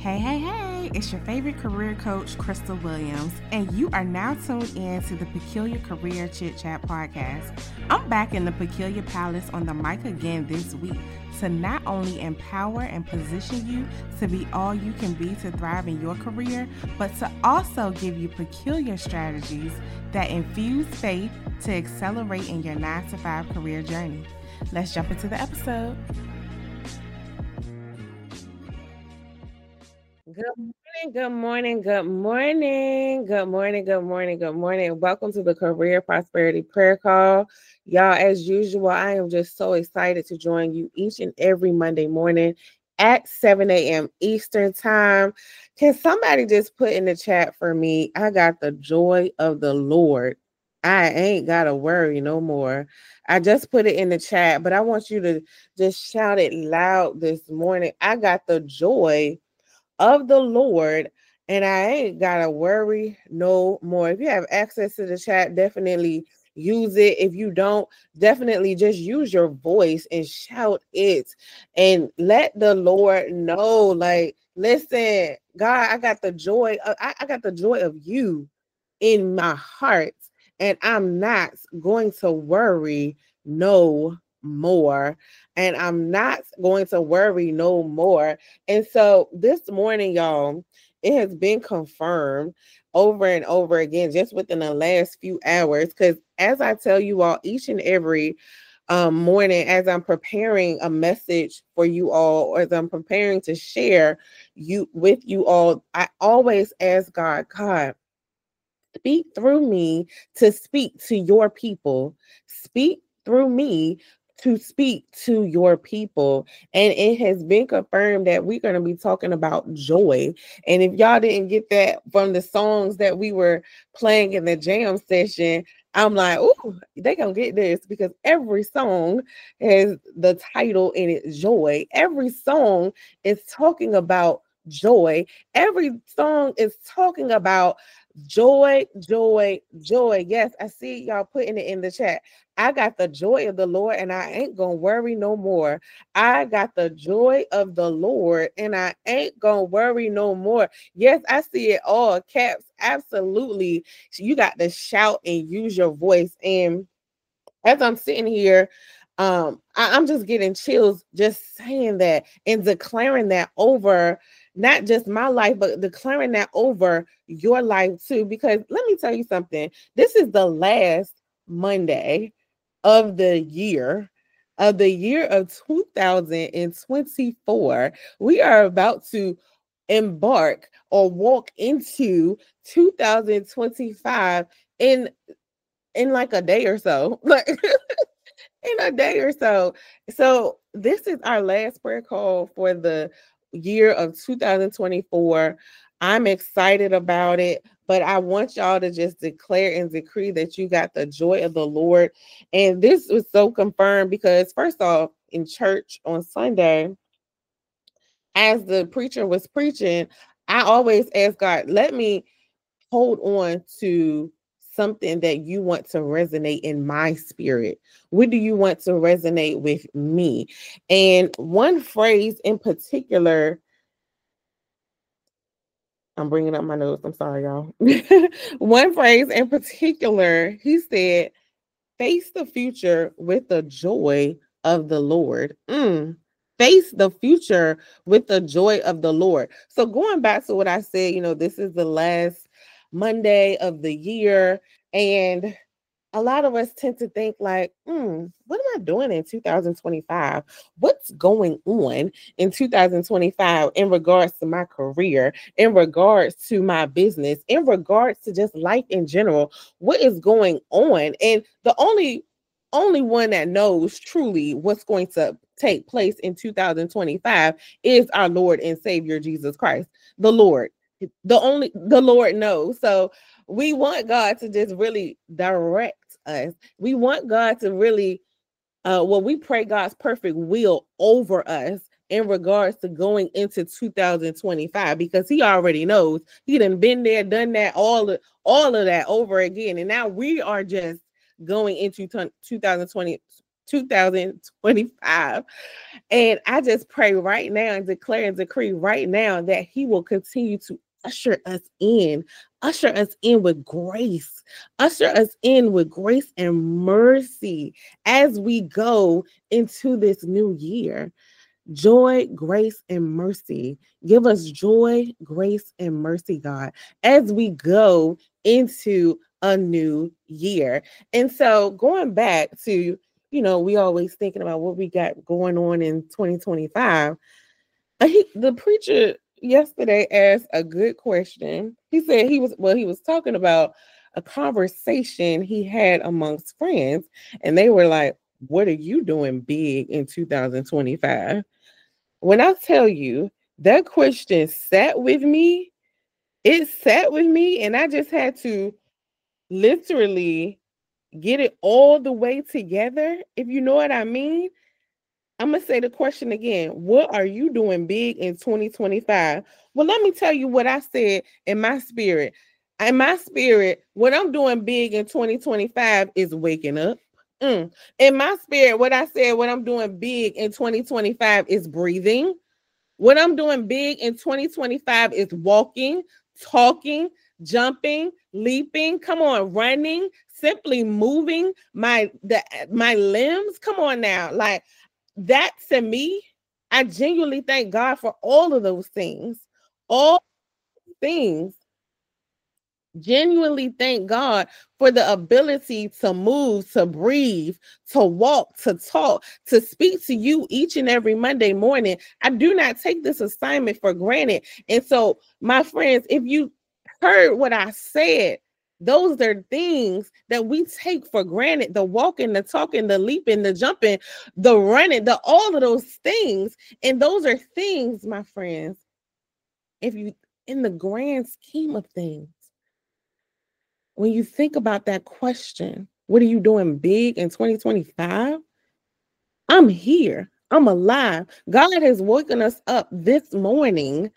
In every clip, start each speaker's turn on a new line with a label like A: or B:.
A: Hey, it's your favorite career coach, Crystal Williams, and you are now tuned in to the Peculiar Career Chit Chat podcast. I'm back in the Peculiar Palace on the mic again this week to not only empower and position you to be all you can be to thrive in your career, but to also give you peculiar strategies that infuse faith to accelerate in your 9-to-5 career journey. Let's jump into the episode.
B: Good morning. Welcome to the Career Prosperity Prayer Call. Y'all, as usual, I am just so excited to join you each and every Monday morning at 7 a.m. Eastern Time. Can somebody just put in the chat for me? I got the joy of the Lord. I ain't got to worry no more. I just put it in the chat, but I want you to just shout it loud this morning. I got the joy of the Lord, and I ain't gotta worry no more. If you have access to the chat, definitely use it. If you don't, definitely just use your voice and shout it and let the Lord know, like, listen, God, I got the joy I got the joy of you in my heart, and I'm not going to worry no more. And I'm not going to worry no more. And so this morning, y'all, it has been confirmed over and over again, just within the last few hours. Because as I tell you all, each and every morning, as I'm preparing a message for you all, or as I'm preparing to share you with you all, I always ask God, speak through me to speak to your people. Speak through me to speak to your people. And it has been confirmed that we're going to be talking about joy. And if y'all didn't get that from the songs that we were playing in the jam session, I'm like, oh, they going to get this, because every song has the title in it, joy. Every song is talking about joy. Every song is talking about joy. Yes, I see y'all putting it in the chat. I got the joy of the Lord, and I ain't gonna worry no more. I got the joy of the Lord, and I ain't gonna worry no more. Yes, I see it all caps. Absolutely. You got to shout and use your voice. And as I'm sitting here, I'm just getting chills just saying that and declaring that over not just my life, but declaring that over your life too. Because let me tell you something, this is the last Monday of the year. Of the year of 2024, we are about to embark or walk into 2025 in like a day or so. Like in a day or so. So this is our last prayer call for the year of 2024. I'm excited about it, but I want y'all to just declare and decree that you got the joy of the Lord. And this was so confirmed because, first off, in church on Sunday, as the preacher was preaching, I always ask God, let me hold on to something that you want to resonate in my spirit. What do you want to resonate with me? And one phrase in particular, I'm bringing up my notes. I'm sorry, y'all. One phrase in particular, he said, face the future with the joy of the Lord. Face the future with the joy of the Lord. So going back to what I said, this is the last Monday of the year. And a lot of us tend to think like, what am I doing in 2025? What's going on in 2025 in regards to my career, in regards to my business, in regards to just life in general? What is going on? And the only one that knows truly what's going to take place in 2025 is our Lord and Savior Jesus Christ, the Lord. The Lord knows. So we want God to just really direct us. We want God to really we pray God's perfect will over us in regards to going into 2025, because he already knows. He done been there, done that, all of that over again. And now we are just going into 2020 2025. And I just pray right now and declare and decree right now that he will continue to usher us in with grace, usher us in with grace and mercy as we go into this new year. Joy, grace, and mercy. Give us joy, grace, and mercy, God, as we go into a new year. And so going back to, we always thinking about what we got going on in 2025. The preacher yesterday asked a good question. He said he was talking about a conversation he had amongst friends, and they were like, "What are you doing big in 2025?" When I tell you that question sat with me, and I just had to literally get it all the way together, if you know what I mean. I'm going to say the question again. What are you doing big in 2025? Well, let me tell you what I said in my spirit. In my spirit, what I'm doing big in 2025 is waking up. In my spirit, what I'm doing big in 2025 is breathing. What I'm doing big in 2025 is walking, talking, jumping, leaping, come on, running, simply moving my limbs. Come on now. Like that, to me, I genuinely thank God for all of those things. All things. Genuinely thank God for the ability to move, to breathe, to walk, to talk, to speak to you each and every Monday morning. I do not take this assignment for granted. And so, my friends, if you heard what I said, those are things that we take for granted: the walking, the talking, the leaping, the jumping, the running, all of those things. And those are things, my friends, if you, in the grand scheme of things, when you think about that question, what are you doing big in 2025? I'm here. I'm alive. God has woken us up this morning.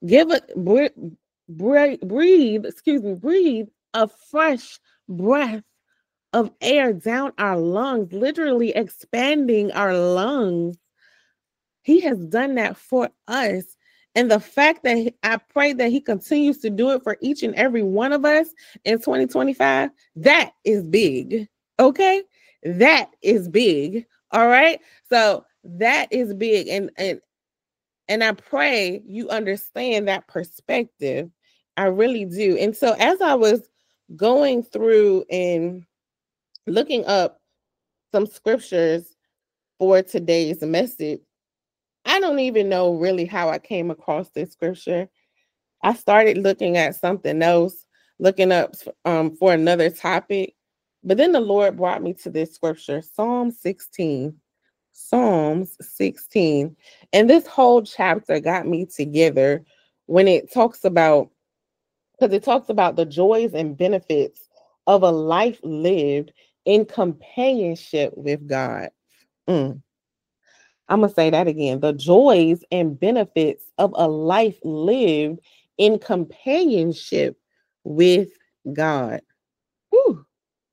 B: Breathe a fresh breath of air down our lungs, literally expanding our lungs. He has done that for us. And the fact that I pray that he continues to do it for each and every one of us in 2025, that is big. Okay? That is big. All right? So that is big. And I pray you understand that perspective. I really do. And so as I was going through and looking up some scriptures for today's message, I don't even know really how I came across this scripture. I started looking at something else, looking up for another topic. But then the Lord brought me to this scripture, Psalm 16. Psalms 16. And this whole chapter got me together when it talks about, because it talks about the joys and benefits of a life lived in companionship with God. I'm going to say that again. The joys and benefits of a life lived in companionship with God. Whew.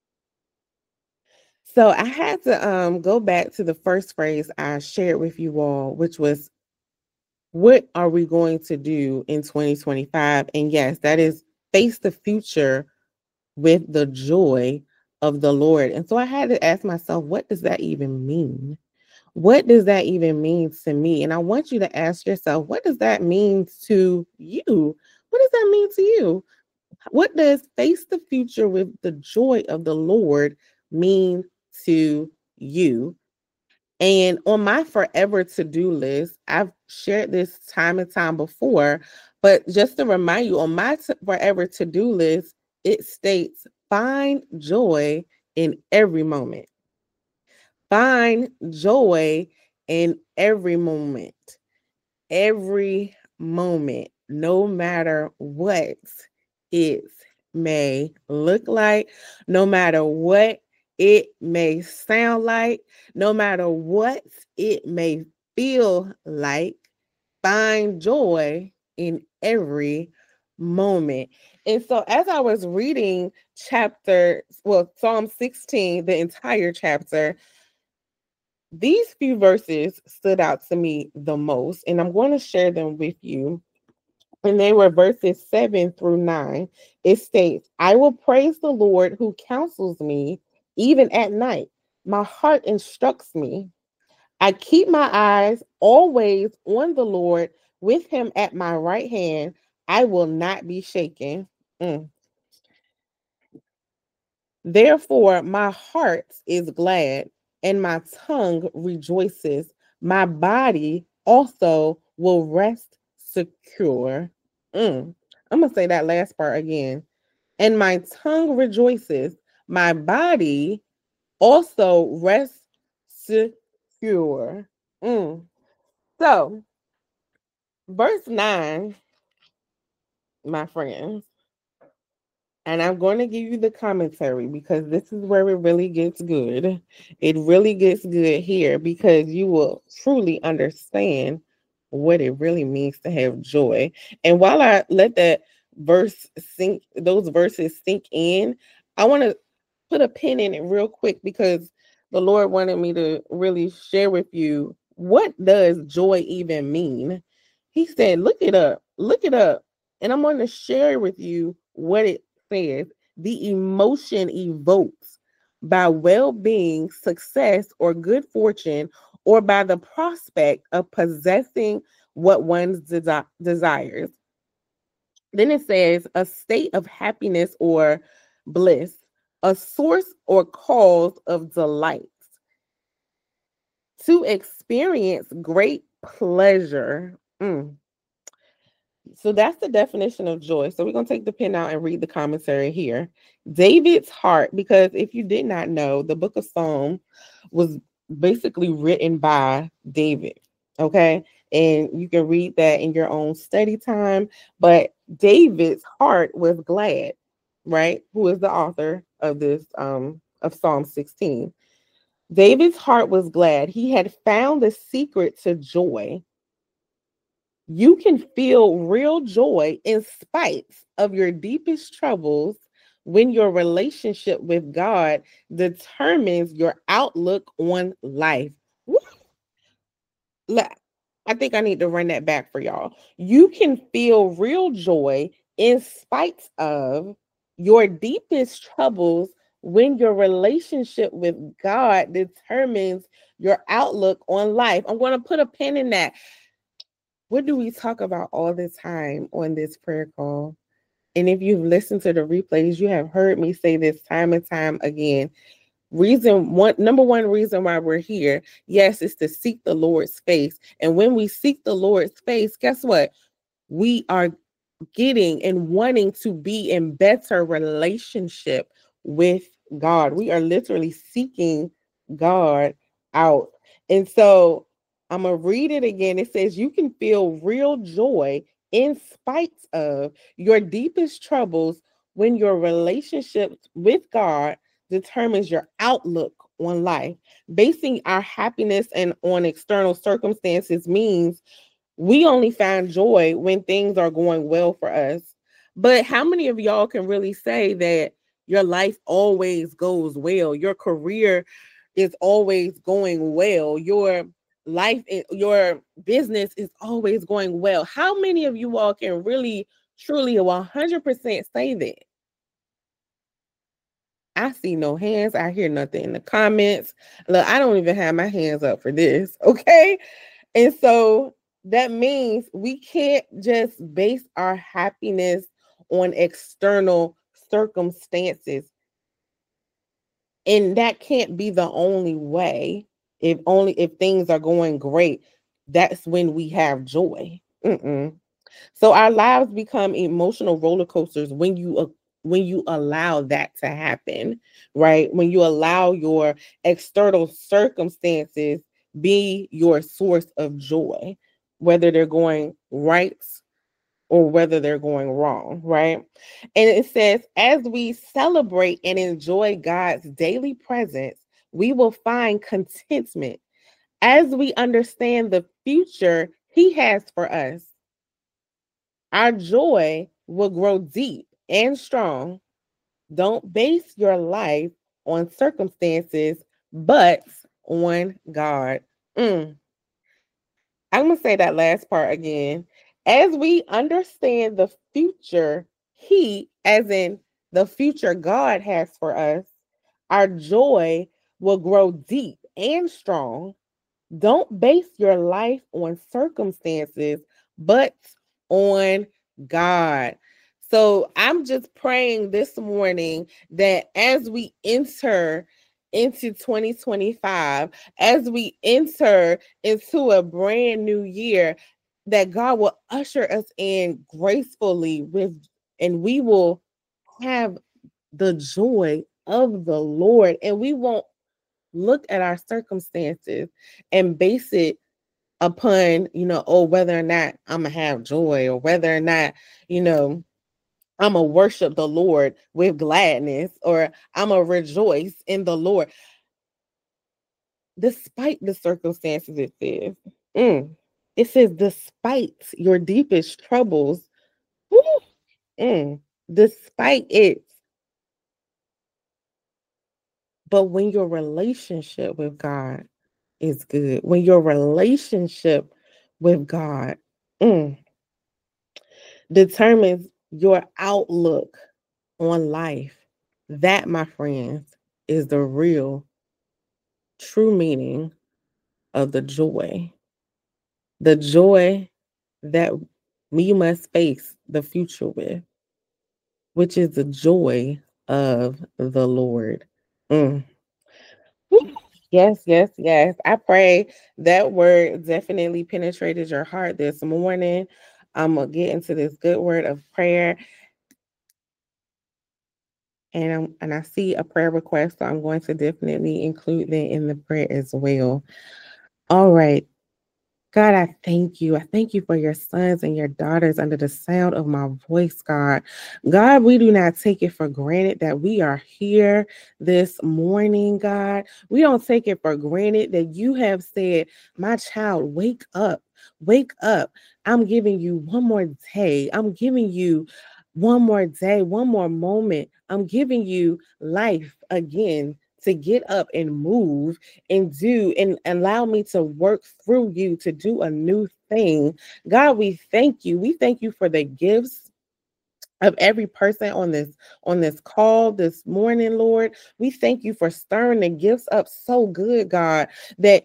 B: So I had to go back to the first phrase I shared with you all, which was, what are we going to do in 2025? And yes, that is face the future with the joy of the Lord. And so I had to ask myself, what does that even mean? What does that even mean to me? And I want you to ask yourself, what does that mean to you? What does that mean to you? What does face the future with the joy of the Lord mean to you? And on my forever to-do list, I've shared this time and time before, but just to remind you, on my forever to-do list, it states, find joy in every moment. Find joy in every moment. Every moment, no matter what it may look like, no matter what it may sound like, no matter what it may feel like, find joy in every moment. And so as I was reading Psalm 16, the entire chapter, These few verses stood out to me the most, and I'm going to share them with you. And they were verses 7 through 9. It states, I will praise the Lord who counsels me even at night. My heart instructs me. I keep my eyes always on the Lord, with him at my right hand. I will not be shaken. Mm. Therefore, my heart is glad and my tongue rejoices. My body also will rest secure. I'm going to say that last part again. And my tongue rejoices. My body also rests secure. So, verse 9, my friends, and I'm going to give you the commentary because this is where it really gets good. It really gets good here because you will truly understand what it really means to have joy. And while I let that those verses sink in, I want to put a pin in it real quick because the Lord wanted me to really share with you, what does joy even mean? He said, look it up. And I'm going to share with you what it says. The emotion evokes by well-being, success, or good fortune, or by the prospect of possessing what one desires. Then it says a state of happiness or bliss, a source or cause of delight, to experience great pleasure. So that's the definition of joy. So we're going to take the pen out and read the commentary here. David's heart, because if you did not know, the book of Psalms was basically written by David. Okay. And you can read that in your own study time. But David's heart was glad, right? Who is the author of this, of Psalm 16. David's heart was glad. He had found the secret to joy. You can feel real joy in spite of your deepest troubles when your relationship with God determines your outlook on life. Woo! I think I need to run that back for y'all. You can feel real joy in spite of your deepest troubles when your relationship with God determines your outlook on life. I'm going to put a pin in that. What do we talk about all the time on this prayer call? And if you've listened to the replays, you have heard me say this time and time again. Number one reason why we're here, yes, is to seek the Lord's face. And when we seek the Lord's face, guess what? We are getting and wanting to be in better relationship with God. We are literally seeking God out. And so I'm going to read it again. It says, you can feel real joy in spite of your deepest troubles when your relationship with God determines your outlook on life. Basing our happiness and on external circumstances means we only find joy when things are going well for us. But how many of y'all can really say that your life always goes well? Your career is always going well. Your life, your business is always going well. How many of you all can really, truly, 100% say that? I see no hands. I hear nothing in the comments. Look, I don't even have my hands up for this. Okay. And so that means we can't just base our happiness on external circumstances. And that can't be the only way. If things are going great, that's when we have joy. So our lives become emotional roller coasters when you allow that to happen, right? When you allow your external circumstances be your source of joy, whether they're going right or whether they're going wrong, right? And it says, as we celebrate and enjoy God's daily presence, we will find contentment as we understand the future He has for us. Our joy will grow deep and strong. Don't base your life on circumstances, but on God. I'm going to say that last part again. As we understand the future, He, as in the future God has for us, our joy will grow deep and strong. Don't base your life on circumstances, but on God. So I'm just praying this morning that as we enter into 2025, as we enter into a brand new year, that God will usher us in gracefully and we will have the joy of the Lord, and we won't look at our circumstances and base it upon, whether or not I'm gonna have joy, or whether or not, I'm gonna worship the Lord with gladness, or I'm gonna rejoice in the Lord despite the circumstances. It says despite your deepest troubles. Despite it. But when your relationship with God is good, when your relationship with God determines your outlook on life, that, my friends, is the real, true meaning of the joy. The joy that we must face the future with, which is the joy of the Lord. Yes, yes, yes. I pray that word definitely penetrated your heart this morning. I'm going to get into this good word of prayer. And I see a prayer request, so I'm going to definitely include that in the prayer as well. All right. God, I thank you. I thank you for your sons and your daughters under the sound of my voice, God. God, we do not take it for granted that we are here this morning, God. We don't take it for granted that you have said, my child, wake up, wake up. I'm giving you one more day. I'm giving you one more day, one more moment. I'm giving you life again to get up and move and do and allow me to work through you to do a new thing. God, we thank you. We thank you for the gifts of every person on this call this morning, Lord. We thank you for stirring the gifts up so good, God, that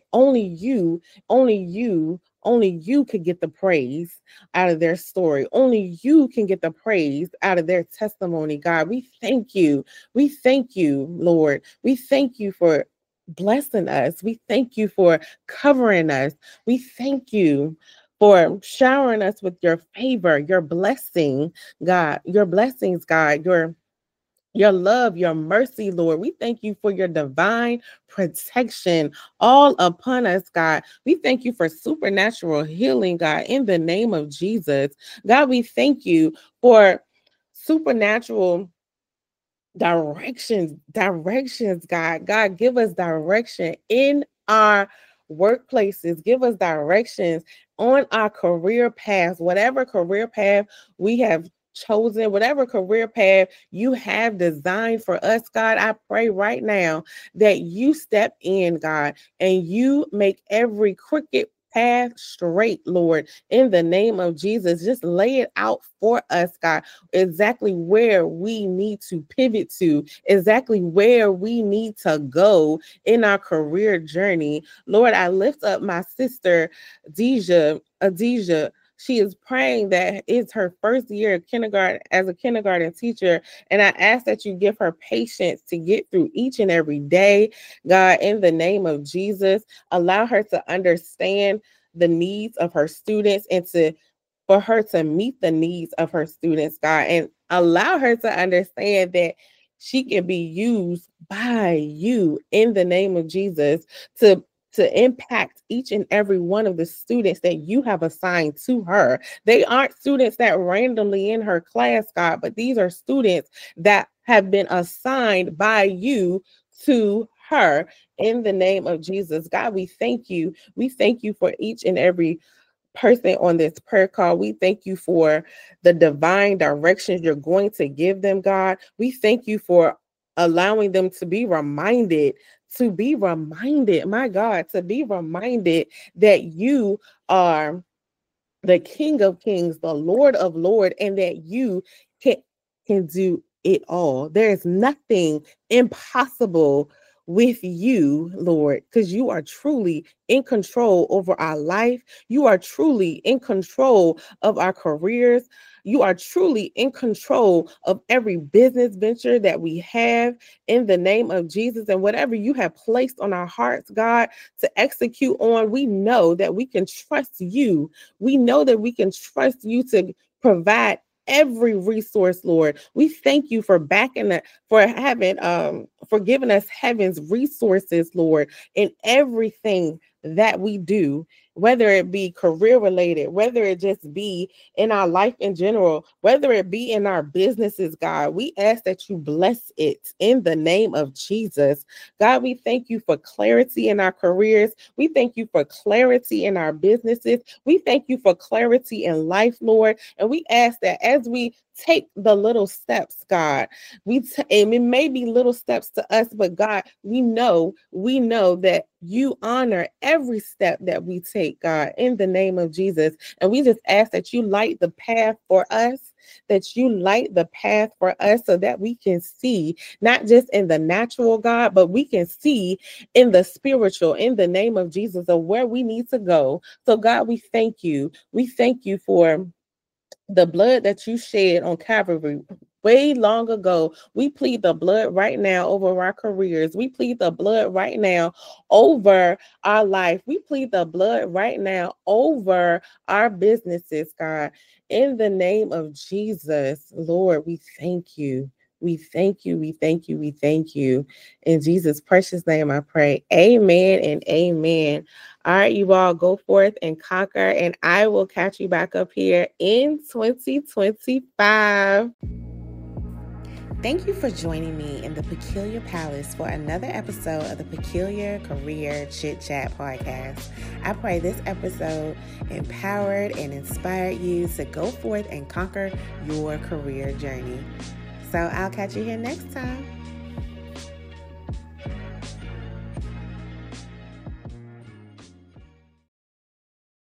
B: only you could get the praise out of their story. Only you can get the praise out of their testimony, God. We thank you. We thank you, Lord. We thank you for blessing us. We thank you for covering us. We thank you for showering us with your favor, your blessing, God, your blessings, God, your love, your mercy, Lord. We thank you for your divine protection all upon us, God. We thank you for supernatural healing, God, in the name of Jesus. God, we thank you for supernatural directions, God. God, give us direction in our workplaces. Give us directions on our career paths, whatever career path we have chosen, whatever career path you have designed for us, God. I pray right now that you step in, God, and you make every crooked path straight, Lord, in the name of Jesus. Just lay it out for us, God, exactly where we need to pivot to, exactly where we need to go in our career journey. Lord, I lift up my sister, Adija. She is praying that it's her first year of kindergarten as a kindergarten teacher. And I ask that you give her patience to get through each and every day, God, in the name of Jesus. Allow her to understand the needs of her students and for her to meet the needs of her students, God, and allow her to understand that she can be used by you in the name of Jesus to impact each and every one of the students that you have assigned to her. They aren't students that randomly in her class, God, but these are students that have been assigned by you to her in the name of Jesus. God, we thank you. We thank you for each and every person on this prayer call. We thank you for the divine directions you're going to give them, God. We thank you for allowing them to be reminded to be reminded, my God, to be reminded that you are the King of Kings, the Lord of Lords, and that you can do it all. There is nothing impossible with you, Lord, because you are truly in control over our life. You are truly in control of our careers. You are truly in control of every business venture that we have in the name of Jesus. And whatever you have placed on our hearts, God, to execute on, we know that we can trust you. We know that we can trust you to provide every resource, Lord. We thank you for for giving us heaven's resources, Lord, in everything that we do, whether it be career related, whether it just be in our life in general, whether it be in our businesses, God. We ask that you bless it in the name of Jesus. God, we thank you for clarity in our careers. We thank you for clarity in our businesses. We thank you for clarity in life, Lord. And we ask that as we take the little steps, God, and it may be little steps to us, but God, we know that you honor every step that we take, God, in the name of Jesus. And we just ask that you light the path for us, so that we can see, not just in the natural, God, but we can see in the spiritual, in the name of Jesus, of where we need to go. So God, we thank you. We thank you for the blood that you shed on Calvary way long ago. We plead the blood right now over our careers. We plead the blood right now over our life. We plead the blood right now over our businesses, God. In the name of Jesus, Lord, we thank you. We thank you. We thank you. We thank you. In Jesus' precious name, I pray. Amen and amen. All right, you all go forth and conquer, and I will catch you back up here in 2025.
A: Thank you for joining me in the Peculiar Palace for another episode of the Peculiar Career Chit Chat podcast. I pray this episode empowered and inspired you to go forth and conquer your career journey. So I'll catch you here next time.